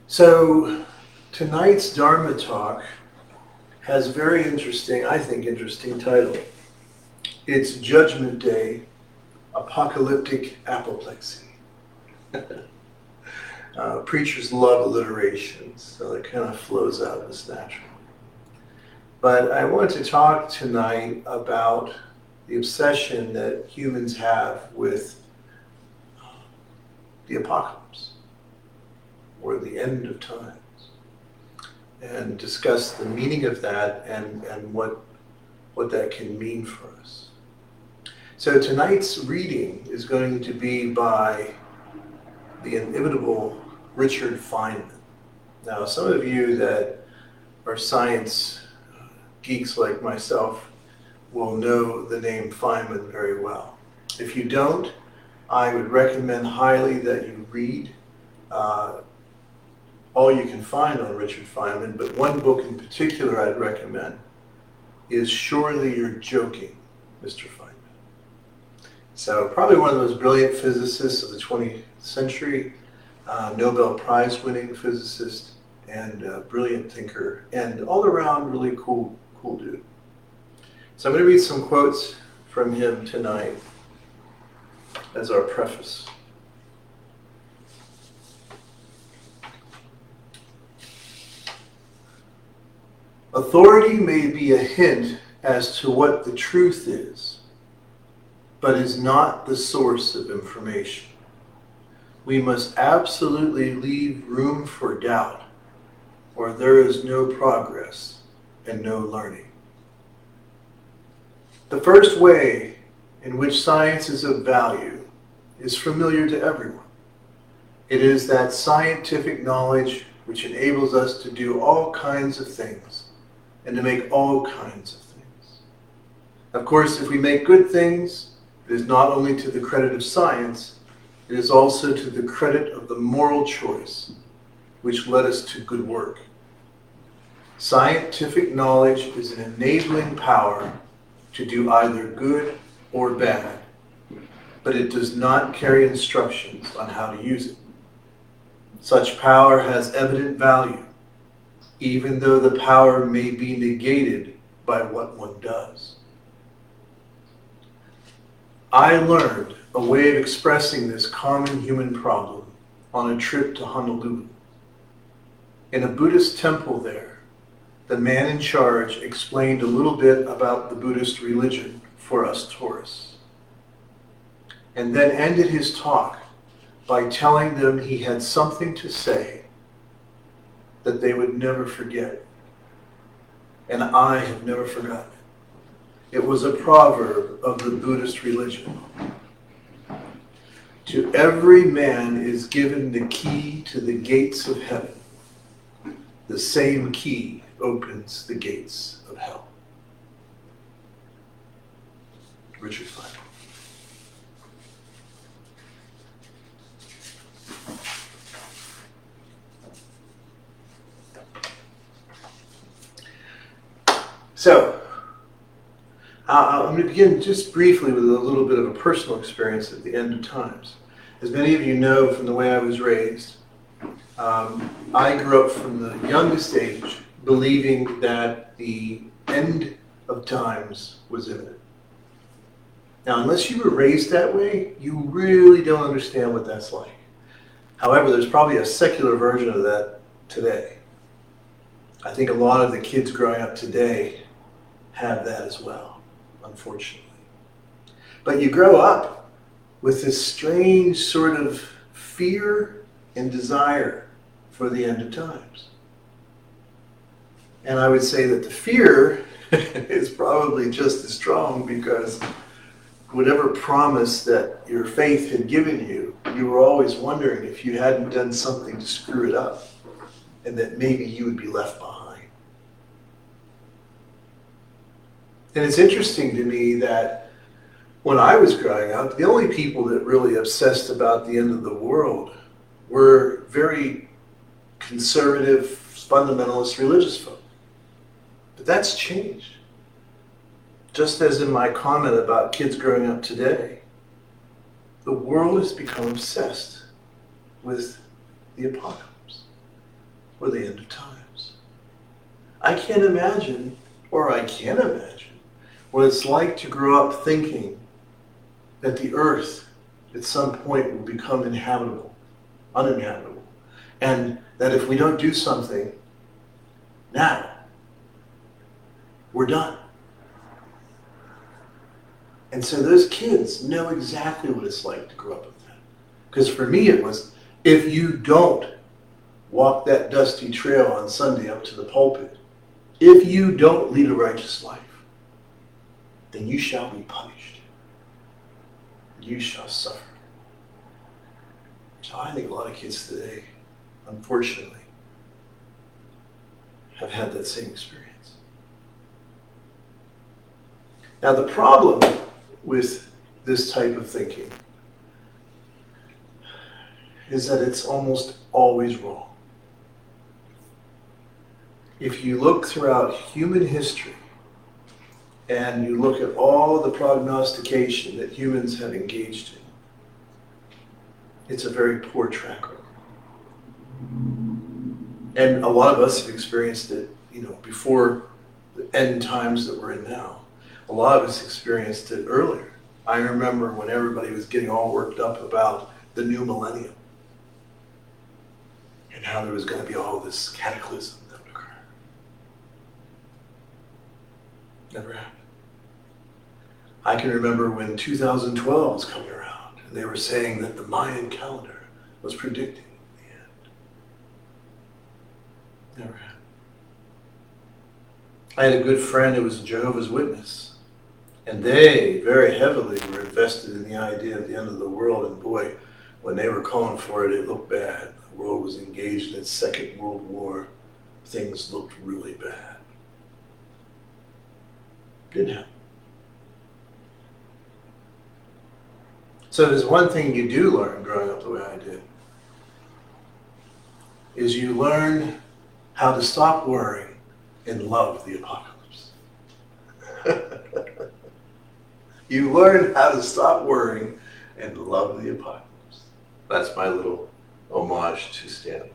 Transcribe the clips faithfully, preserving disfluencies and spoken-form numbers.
So tonight's Dharma talk has a very interesting, I think interesting title. It's Judgment Day, Apocalyptic Apoplexy. uh, preachers love alliterations, so it kind of flows out of us naturally. But I want to talk tonight about the obsession that humans have with the apocalypse, or the end of times, and discuss the meaning of that and, and what, what that can mean for us. So tonight's reading is going to be by the inimitable Richard Feynman. Now, some of you that are science geeks like myself will know the name Feynman very well. If you don't, I would recommend highly that you read uh, all you can find on Richard Feynman, but one book in particular I'd recommend is Surely You're Joking, Mister Feynman. So probably one of the most brilliant physicists of the twentieth century, uh, Nobel Prize winning physicist, and uh, brilliant thinker, and all around really cool, cool dude. So I'm going to read some quotes from him tonight as our preface. Authority may be a hint as to what the truth is, but is not the source of information. We must absolutely leave room for doubt, or there is no progress and no learning. The first way in which science is of value is familiar to everyone. It is that scientific knowledge which enables us to do all kinds of things and to make all kinds of things. Of course, if we make good things, it is not only to the credit of science, it is also to the credit of the moral choice which led us to good work. Scientific knowledge is an enabling power to do either good or bad, but it does not carry instructions on how to use it. Such power has evident value, even though the power may be negated by what one does. I learned a way of expressing this common human problem on a trip to Honolulu. In a Buddhist temple there, the man in charge explained a little bit about the Buddhist religion for us tourists, and then ended his talk by telling them he had something to say that they would never forget. And I have never forgotten it. It was a proverb of the Buddhist religion. To every man is given the key to the gates of heaven. The same key opens the gates of hell. Richard Feynman. So, uh, I'm going to begin just briefly with a little bit of a personal experience at the end of times. As many of you know from the way I was raised, um, I grew up from the youngest age believing that the end of times was imminent. Now, unless you were raised that way, you really don't understand what that's like. However, there's probably a secular version of that today. I think a lot of the kids growing up today have that as well, unfortunately. But you grow up with this strange sort of fear and desire for the end of times. And I would say that the fear is probably just as strong because whatever promise that your faith had given you, you were always wondering if you hadn't done something to screw it up and that maybe you would be left behind. And it's interesting to me that when I was growing up, the only people that really obsessed about the end of the world were very conservative, fundamentalist religious folk. But that's changed. Just as in my comment about kids growing up today, the world has become obsessed with the apocalypse. or the end of times. I can't imagine, or I can imagine, what it's like to grow up thinking that the earth at some point will become inhabitable, uninhabitable, and that if we don't do something now, we're done. And so those kids know exactly what it's like to grow up with that. Because for me it was, if you don't walk that dusty trail on Sunday up to the pulpit, if you don't lead a righteous life, then you shall be punished. You shall suffer. So I think a lot of kids today, unfortunately, have had that same experience. Now the problem with this type of thinking is that it's almost always wrong. If you look throughout human history and you look at all the prognostication that humans have engaged in, it's a very poor track record. And a lot of us have experienced it, you know, before the end times that we're in now. A lot of us experienced it earlier. I remember when everybody was getting all worked up about the new millennium and how there was going to be all this cataclysm that would occur. Never happened. I can remember when two thousand twelve was coming around and they were saying that the Mayan calendar was predicting the end. Never happened. I had a good friend who was a Jehovah's Witness. And they very heavily were invested in the idea of the end of the world. And boy, when they were calling for it, it looked bad. The world was engaged in its Second World War. Things looked really bad. Didn't happen. So there's one thing you do learn growing up the way I did, is you learn how to stop worrying and love the apocalypse. You learn how to stop worrying and love the apocalypse. That's my little homage to Stanley.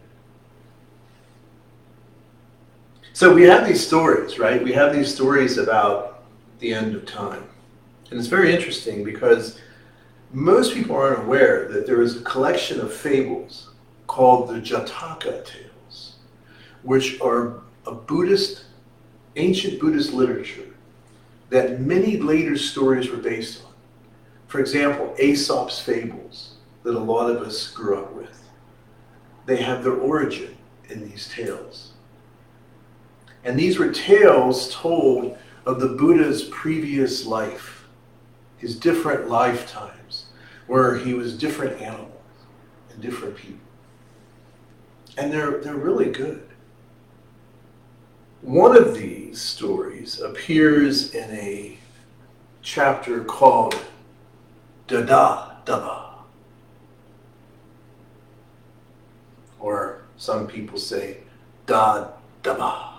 So we have these stories, right? We have these stories about the end of time. And it's very interesting because most people aren't aware that there is a collection of fables called the Jataka tales, which are a Buddhist, ancient Buddhist literature that many later stories were based on. For example, Aesop's fables that a lot of us grew up with. They have their origin in these tales. And these were tales told of the Buddha's previous life, his different lifetimes, where he was different animals and different people. And they're, they're really good. One of these stories appears in a chapter called Dada Daba, or some people say Da Daba.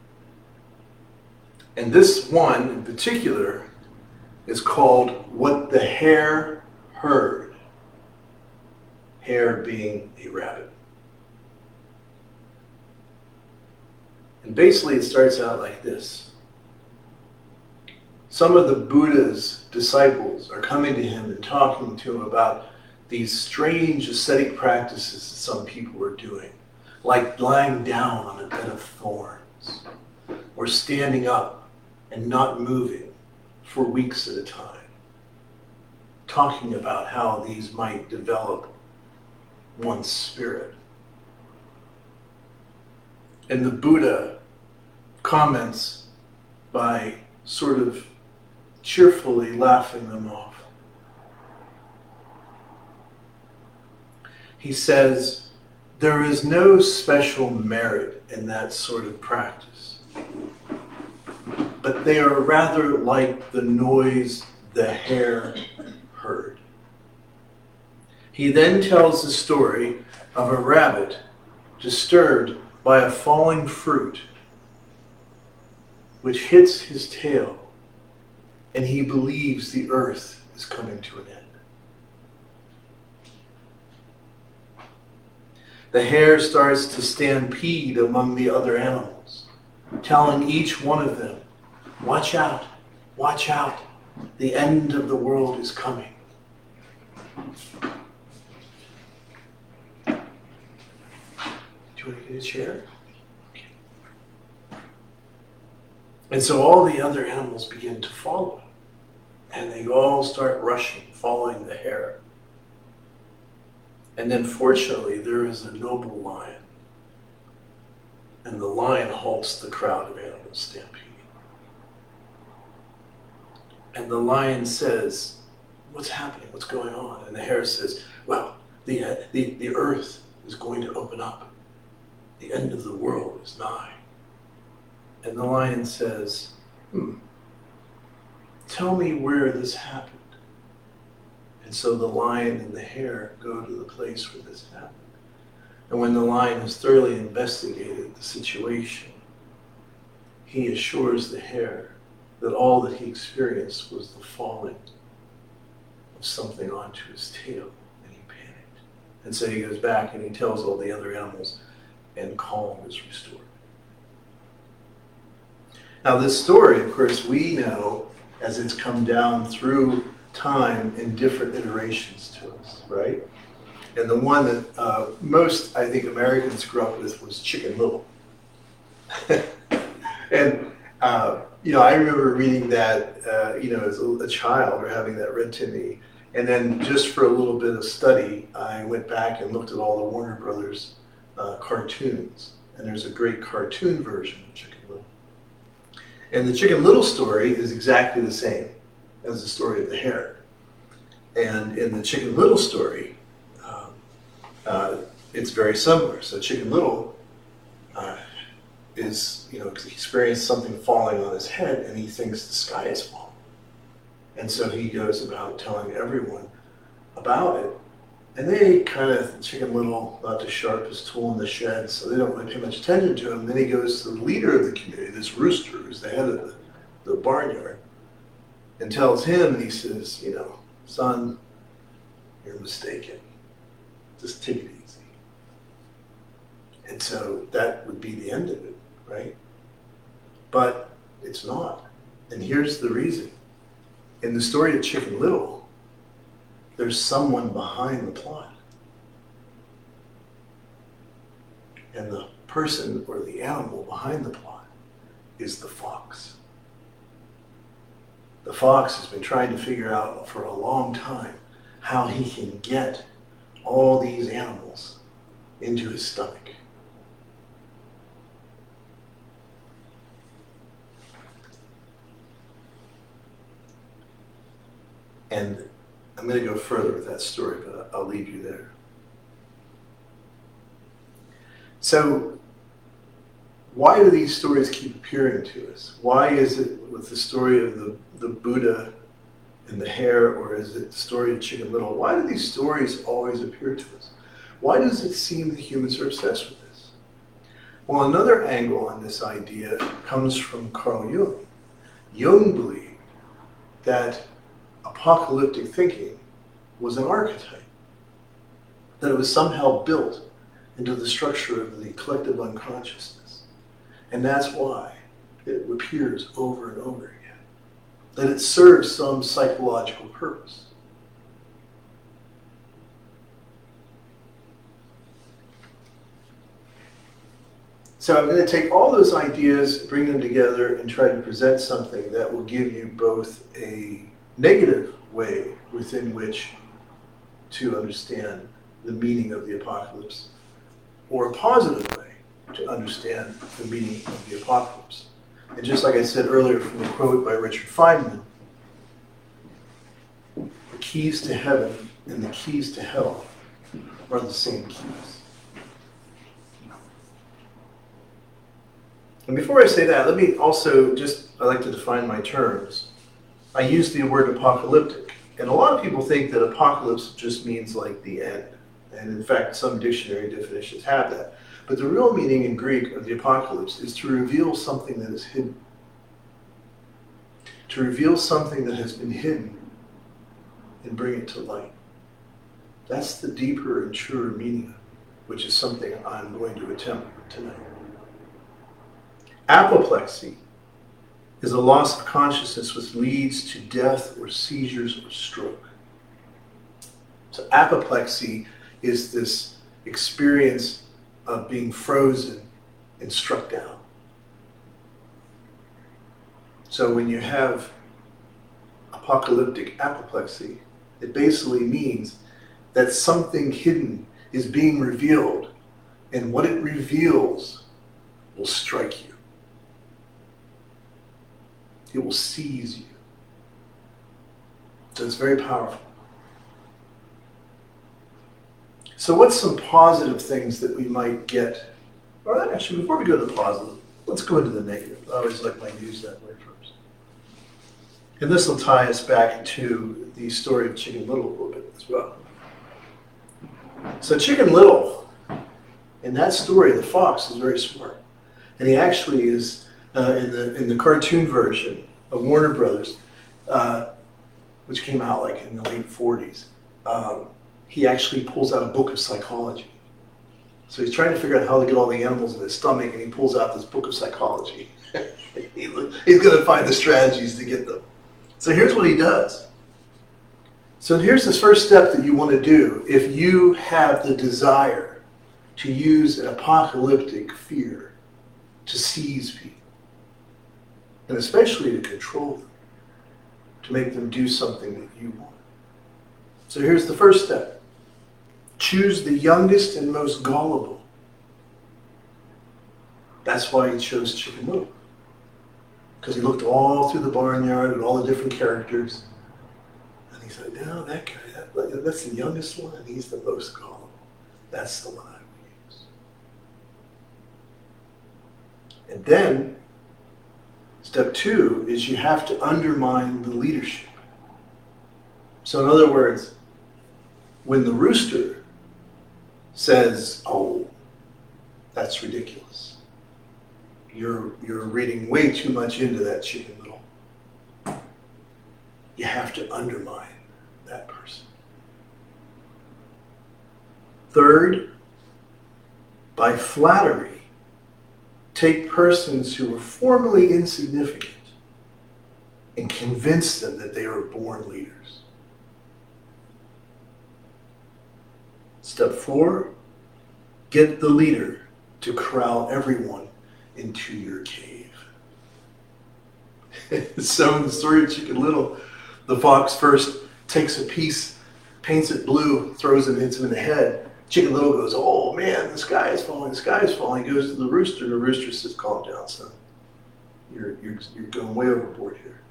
And this one in particular is called What the Hare Heard. Hare being a rabbit. And basically it starts out like this. Some of the Buddha's disciples are coming to him and talking to him about these strange ascetic practices that some people were doing, like lying down on a bed of thorns, or standing up and not moving for weeks at a time, talking about how these might develop one's spirit. And the Buddha comments by sort of cheerfully laughing them off. He says, there is no special merit in that sort of practice, but they are rather like the noise the hare heard. He then tells the story of a rabbit disturbed by a falling fruit, which hits his tail, and he believes the earth is coming to an end. The hare starts to stampede among the other animals, telling each one of them, watch out, watch out, the end of the world is coming. Do you want to get a chair? Okay. And so all the other animals begin to follow, and they all start rushing, following the hare. And then fortunately, there is a noble lion, and the lion halts the crowd of animals stampeding. And the lion says, what's happening? What's going on? And the hare says, well, the, uh, the, the earth is going to open up. The end of the world is nigh. And the lion says, hmm, tell me where this happened. And so the lion and the hare go to the place where this happened. And when the lion has thoroughly investigated the situation, he assures the hare that all that he experienced was the falling of something onto his tail, and he panicked. And so he goes back and he tells all the other animals, and calm is restored. Now this story, of course, we know as it's come down through time in different iterations to us, right? And the one that uh, most, I think, Americans grew up with was Chicken Little. and, uh, you know, I remember reading that, uh, you know, as a, a child, or having that read to me. And then just for a little bit of study, I went back and looked at all the Warner Brothers uh, cartoons. And there's a great cartoon version of Chicken Little. And the Chicken Little story is exactly the same as the story of the hare. And in the Chicken Little story, um, uh, it's very similar. So Chicken Little uh, is, you know, experienced something falling on his head, and he thinks the sky is falling. And so he goes about telling everyone about it. And they kind of, Chicken Little, not the sharpest tool in the shed, so they don't really pay much attention to him. Then he goes to the leader of the community, this rooster, who's the head of the, the barnyard, and tells him, and he says, you know, son, you're mistaken. Just take it easy. And so that would be the end of it, right? But it's not. And here's the reason. In the story of Chicken Little, there's someone behind the plot. And the person or the animal behind the plot is the fox. The fox has been trying to figure out for a long time how he can get all these animals into his stomach. And I'm going to go further with that story, but I'll leave you there. So, why do these stories keep appearing to us? Why is it with the story of the, the Buddha and the hare, or is it the story of Chicken Little? Why do these stories always appear to us? Why does it seem that humans are obsessed with this? Well, another angle on this idea comes from Carl Jung. Jung believed that apocalyptic thinking was an archetype, that it was somehow built into the structure of the collective unconsciousness. And that's why it appears over and over again, that it serves some psychological purpose. So I'm going to take all those ideas, bring them together, and try to present something that will give you both a negative way within which to understand the meaning of the apocalypse, or a positive way to understand the meaning of the apocalypse. And just like I said earlier from the quote by Richard Feynman, the keys to heaven and the keys to hell are the same keys. And before I say that, let me also just, I like to define my terms. I use the word apocalyptic, and a lot of people think that apocalypse just means like the end. And in fact, some dictionary definitions have that. But the real meaning in Greek of the apocalypse is to reveal something that is hidden. To reveal something that has been hidden and bring it to light. That's the deeper and truer meaning of it, which is something I'm going to attempt tonight. Apoplexy is a loss of consciousness which leads to death or seizures or stroke. So apoplexy is this experience of being frozen and struck down. So when you have apocalyptic apoplexy, it basically means that something hidden is being revealed, and what it reveals will strike you. It will seize you. So it's very powerful. So what's some positive things that we might get? Or actually, before we go to the positive, let's go into the negative. I always like my news that way first. And this will tie us back to the story of Chicken Little a little bit as well. So Chicken Little, in that story, the fox is very smart. And he actually is, uh, in the in the cartoon version of Warner Brothers, uh, which came out like in the late forties, um, he actually pulls out a book of psychology. So he's trying to figure out how to get all the animals in his stomach, and he pulls out this book of psychology. he, he's going to find the strategies to get them. So here's what he does. So here's this first step that you want to do if you have the desire to use an apocalyptic fear to seize people, and especially to control them, to make them do something that you want. So here's the first step. Choose the youngest and most gullible. That's why he chose Chicken Little. Because he looked all through the barnyard at all the different characters. And he said, no, that guy, that, that's the youngest one, and he's the most gullible. That's the one I would use. And then, step two is you have to undermine the leadership. So in other words, when the rooster says, oh, that's ridiculous. You're, you're reading way too much into that, Chicken Little. You have to undermine that person. Third, by flattery, take persons who were formerly insignificant and convince them that they were born leaders. Step four, get the leader to corral everyone into your cave. So in the story of Chicken Little, the fox first takes a piece, paints it blue, throws it, hits him in the head. Chicken Little goes, oh man, the sky is falling, the sky is falling. He goes to the rooster, and the rooster says, calm down, son. You're, you're, you're going way overboard here.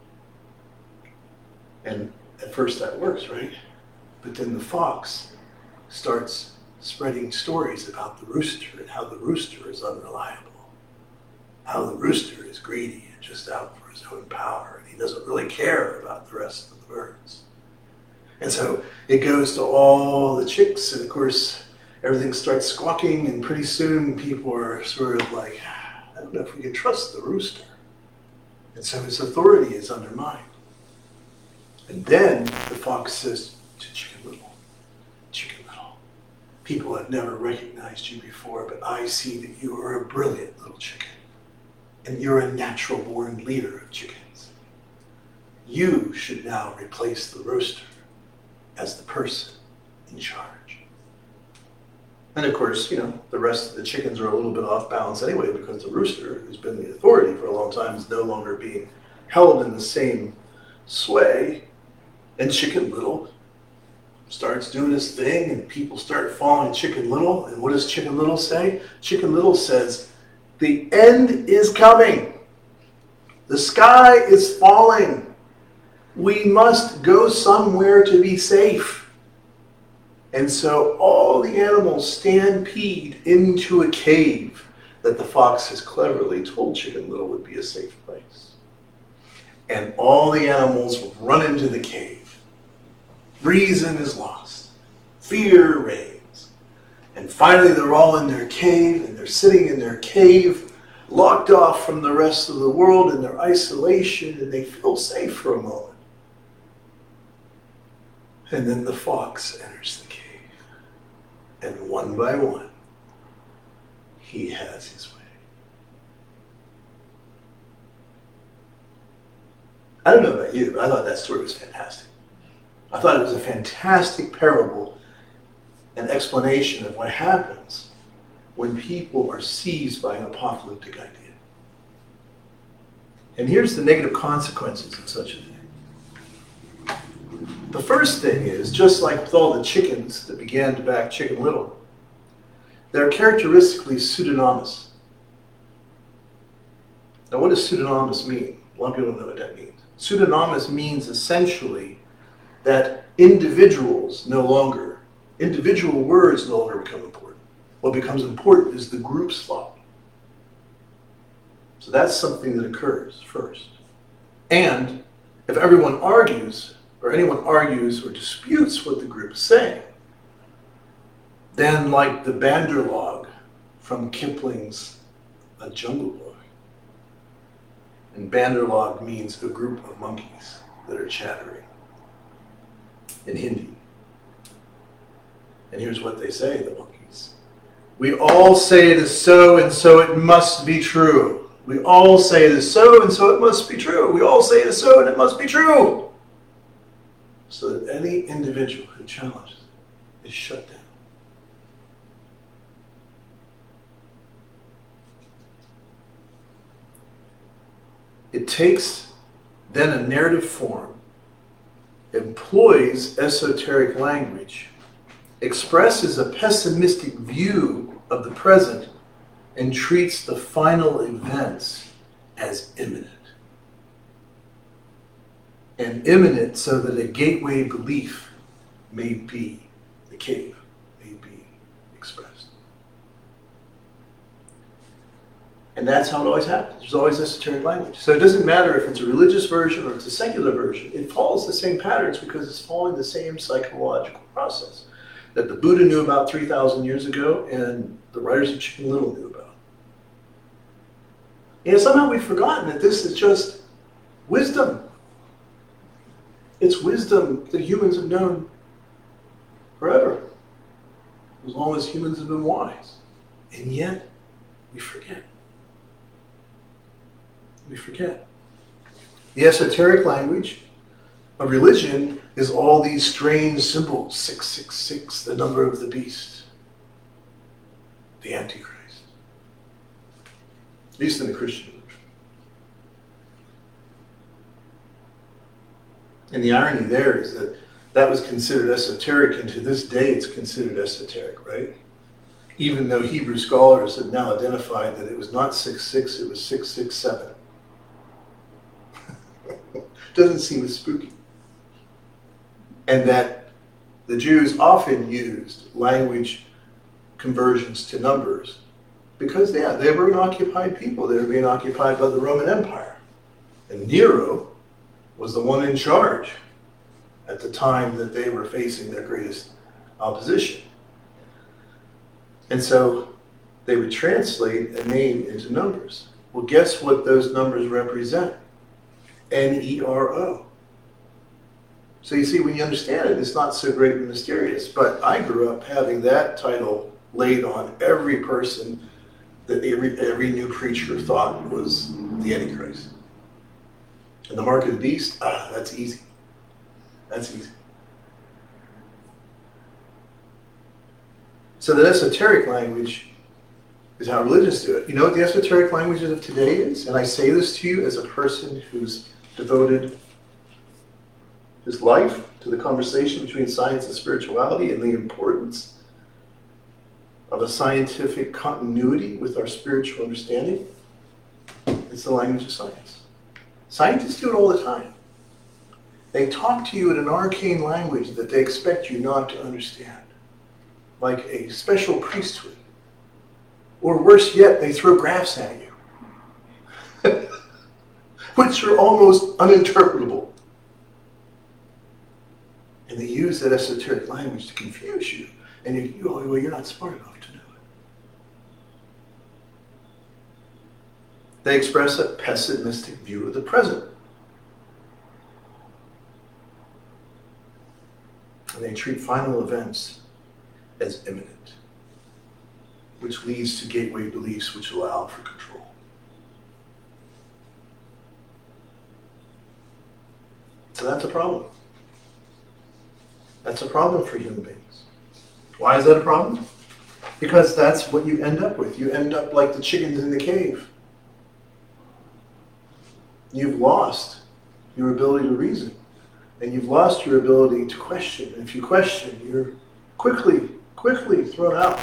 And at first that works, right? But then the fox starts spreading stories about the rooster and how the rooster is unreliable, how the rooster is greedy and just out for his own power, and he doesn't really care about the rest of the birds. And so it goes to all the chicks, and of course everything starts squawking, and pretty soon people are sort of like, I don't know if we can trust the rooster. And so his authority is undermined. And then the fox says to Chicken Little, Chicken Little, people have never recognized you before, but I see that you are a brilliant little chicken. And you're a natural-born leader of chickens. You should now replace the rooster as the person in charge. And of course, you know, the rest of the chickens are a little bit off balance anyway, because the rooster, who's been the authority for a long time, is no longer being held in the same sway. And Chicken Little starts doing his thing, and people start following Chicken Little. And what does Chicken Little say? Chicken Little says, the end is coming. The sky is falling. We must go somewhere to be safe. And so all the animals stampede into a cave that the fox has cleverly told Chicken Little would be a safe place. And all the animals run into the cave. Reason is lost. Fear reigns. And finally they're all in their cave, and they're sitting in their cave, locked off from the rest of the world in their isolation, and they feel safe for a moment. And then the fox enters the cave. And one by one, he has his way. I don't know about you, but I thought that story was fantastic. I thought it was a fantastic parable and explanation of what happens when people are seized by an apocalyptic idea. And here's the negative consequences of such a thing. The first thing is, just like with all the chickens that began to back Chicken Little, they're characteristically pseudonymous. Now, what does pseudonymous mean? A lot of people don't know what that means. Pseudonymous means essentially that individuals no longer, individual words no longer become important. What becomes important is the group's thought. So that's something that occurs first. And if everyone argues, or anyone argues or disputes what the group is saying, then like the Banderlog from Kipling's A Jungle Book, and Banderlog means a group of monkeys that are chattering in Hindi. And here's what they say, the monkeys. We all say it is so, and so it must be true. We all say it is so, and so it must be true. We all say it is so, and it must be true. So that any individual who challenges is shut down. It takes then a narrative form, employs esoteric language, expresses a pessimistic view of the present, and treats the final events as imminent. And imminent so that a gateway belief may be, the cave may be expressed. And that's how it always happens. There's always esoteric language. So it doesn't matter if it's a religious version or it's a secular version. It follows the same patterns because it's following the same psychological process that the Buddha knew about three thousand years ago and the writers of Chicken Little knew about. And somehow we've forgotten that this is just wisdom. It's wisdom that humans have known forever, as long as humans have been wise. And yet, we forget. We forget. The esoteric language of religion is all these strange symbols, six six six, the number of the beast, the Antichrist, at least in the Christian religion. And the irony there is that that was considered esoteric, and to this day it's considered esoteric, right? Even though Hebrew scholars have now identified that it was not six six, it was six six seven. Doesn't seem as spooky. And that the Jews often used language conversions to numbers because, yeah, they were an occupied people. They were being occupied by the Roman Empire. And Nero was the one in charge at the time that they were facing their greatest opposition. And so they would translate a name into numbers. Well, guess what those numbers represent? N E R O. So you see, when you understand it, it's not so great and mysterious. But I grew up having that title laid on every person that every, every new preacher thought was the Antichrist. And the mark of the beast, ah, that's easy. That's easy. So the esoteric language is how religions do it. You know what the esoteric language of today is? And I say this to you as a person who's devoted his life to the conversation between science and spirituality and the importance of a scientific continuity with our spiritual understanding. It's the language of science. Scientists do it all the time. They talk to you in an arcane language that they expect you not to understand, like a special priesthood. Or worse yet, they throw graphs at you, which are almost uninterpretable. And they use that esoteric language to confuse you. And you, you oh, well, you're not smart enough to know it. They express a pessimistic view of the present. And they treat final events as imminent, which leads to gateway beliefs which allow for control. So that's a problem. That's a problem for human beings. Why is that a problem? Because that's what you end up with. You end up like the chickens in the cave. You've lost your ability to reason. And you've lost your ability to question. And if you question, you're quickly, quickly thrown out.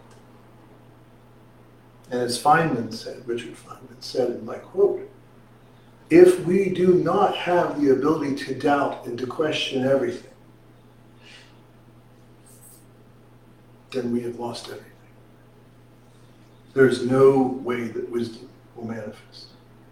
And as Feynman said, Richard Feynman said in my quote, if we do not have the ability to doubt and to question everything, then we have lost everything. There's no way that wisdom will manifest.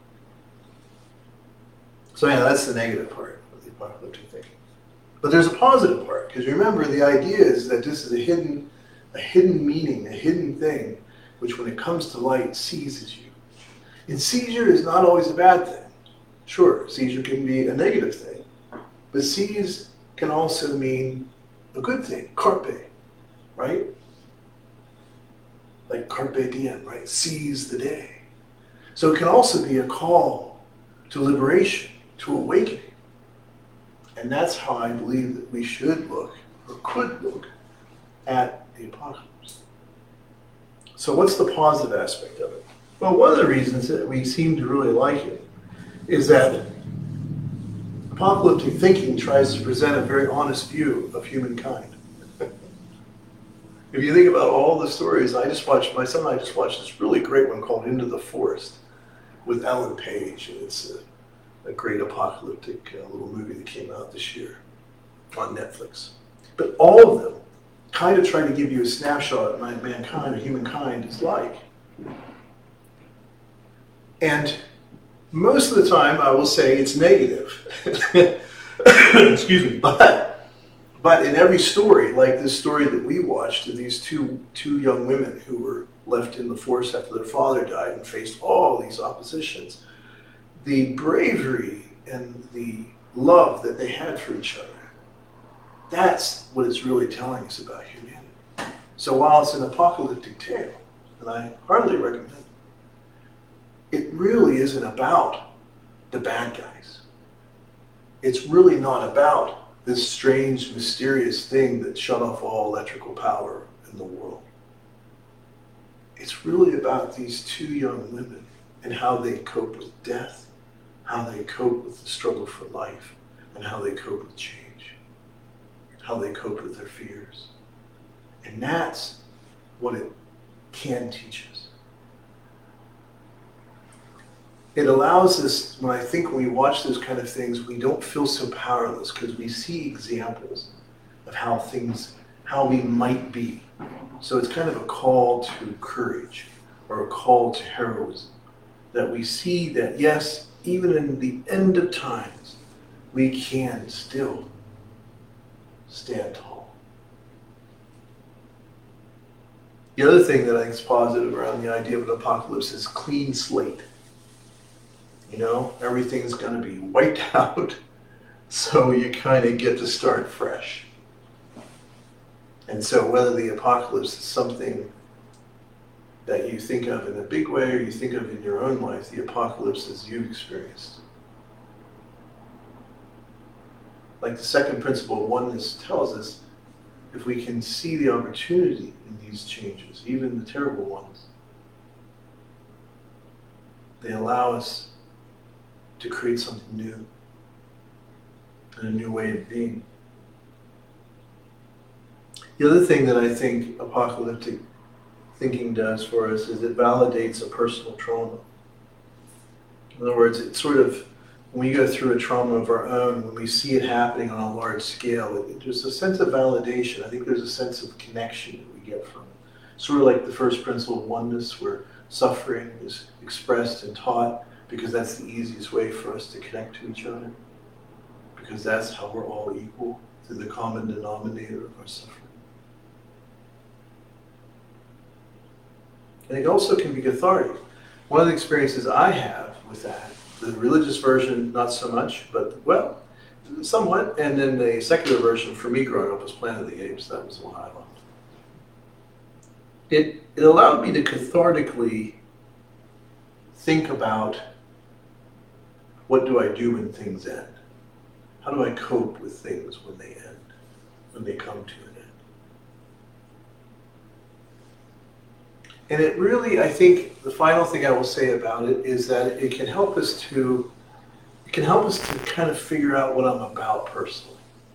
So yeah, that's the negative part of the apocalyptic thinking. But there's a positive part, because remember, the idea is that this is a hidden, a hidden meaning, a hidden thing, which when it comes to light, seizes you. And seizure is not always a bad thing. Sure, seizure can be a negative thing, but seize can also mean a good thing, carpe, right? Like carpe diem, right? Seize the day. So it can also be a call to liberation, to awakening. And that's how I believe that we should look, or could look, at the apocalypse. So what's the positive aspect of it? Well, one of the reasons that we seem to really like it is that apocalyptic thinking tries to present a very honest view of humankind. If you think about all the stories, I just watched, my son and I just watched this really great one called Into the Forest with Ellen Page. And it's a, a great apocalyptic uh, little movie that came out this year on Netflix. But all of them kind of try to give you a snapshot of what mankind or humankind is like. And most of the time, I will say it's negative. Excuse me. But, but in every story, like this story that we watched of these two, two young women who were left in the forest after their father died and faced all these oppositions, the bravery and the love that they had for each other, that's what it's really telling us about humanity. So while it's an apocalyptic tale, and I hardly recommend it, it really isn't about the bad guys. It's really not about this strange, mysterious thing that shut off all electrical power in the world. It's really about these two young women and how they cope with death, how they cope with the struggle for life, and how they cope with change, how they cope with their fears. And that's what it can teach us. It allows us, when I think when we watch those kind of things, we don't feel so powerless because we see examples of how things, how we might be. So it's kind of a call to courage or a call to heroism, that we see that, yes, even in the end of times, we can still stand tall. The other thing that I think is positive around the idea of an apocalypse is clean slate. You know, everything's going to be wiped out, so you kind of get to start fresh. And so whether the apocalypse is something that you think of in a big way or you think of in your own life, the apocalypse as you've experienced. Like the second principle of oneness tells us, if we can see the opportunity in these changes, even the terrible ones, they allow us to create something new and a new way of being. The other thing that I think apocalyptic thinking does for us is it validates a personal trauma. In other words, it sort of, when we go through a trauma of our own, when we see it happening on a large scale, it, there's a sense of validation. I think there's a sense of connection that we get from it. Sort of like the first principle of oneness, where suffering is expressed and taught because that's the easiest way for us to connect to each other. Because that's how we're all equal, through the common denominator of our suffering. And it also can be cathartic. One of the experiences I have with that, the religious version, not so much, but well, somewhat, and then the secular version for me growing up was Planet of the Apes. That was the one I loved. it, it allowed me to cathartically think about, what do I do when things end? How do I cope with things when they end, when they come to an end? And it really, I think, the final thing I will say about it is that it can help us to, it can help us to kind of figure out what I'm about personally.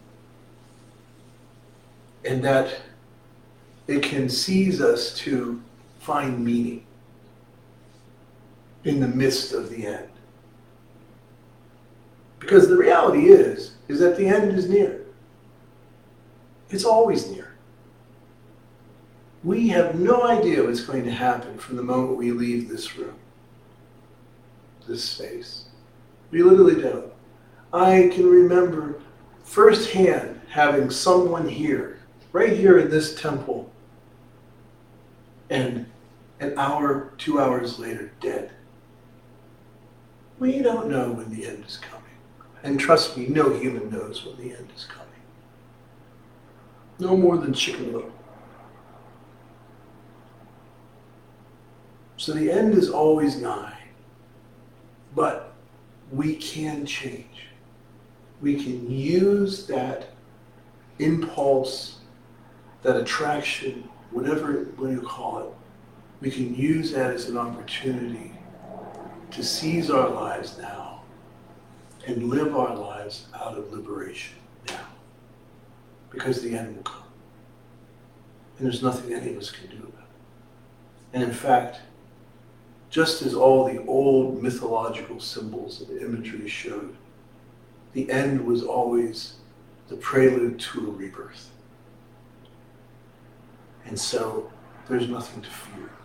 And that it can seize us to find meaning in the midst of the end. Because the reality is, is that the end is near. It's always near. We have no idea what's going to happen from the moment we leave this room, this space. We literally don't. I can remember firsthand having someone here, right here in this temple, and an hour, two hours later, dead. We don't know when the end is coming. And trust me, no human knows when the end is coming. No more than Chicken Little. So the end is always nigh. But we can change. We can use that impulse, that attraction, whatever what you call it, we can use that as an opportunity to seize our lives now and live our lives out of liberation now. Because the end will come. And there's nothing any of us can do about it. And in fact, just as all the old mythological symbols and imagery showed, the end was always the prelude to a rebirth. And so there's nothing to fear.